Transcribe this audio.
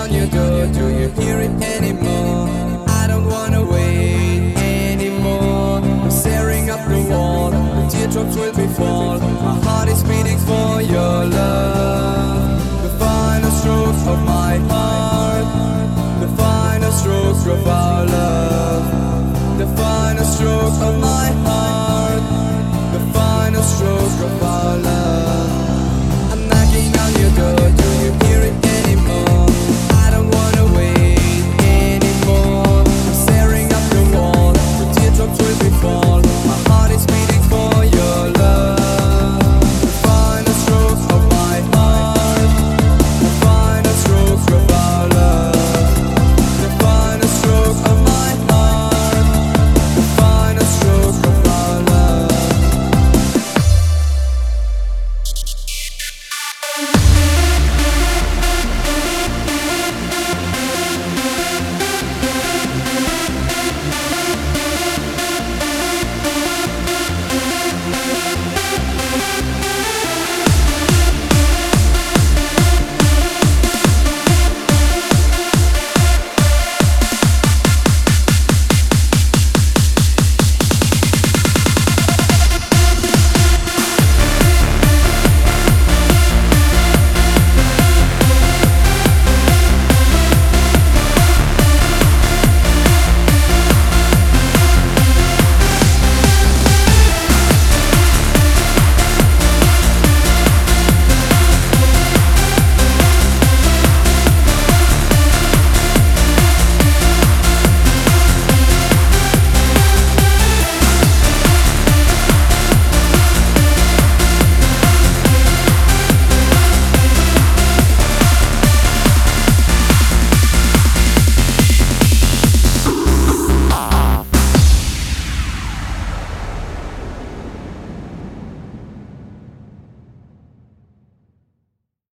on your door. Do you hear it anymore? I don't wanna wait anymore. I'm staring up the wall, the teardrops will be fall. My heart is beating for your love. The final strokes of my heart, the final strokes of our love, the final strokes of my